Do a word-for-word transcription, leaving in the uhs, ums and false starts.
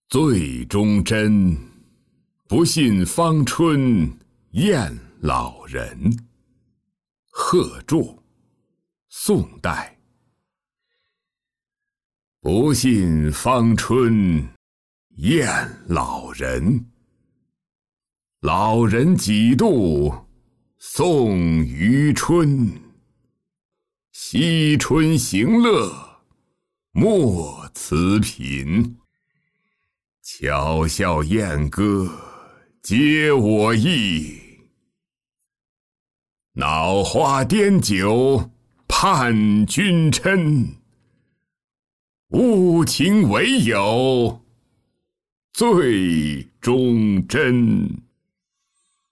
醉中真，不信芳春燕老人。贺铸，宋代。不信芳春燕老人，老人几度送余春。惜春行乐莫辞频，巧笑燕歌皆我意。脑花颠酒盼君嗔，无情唯有醉中真。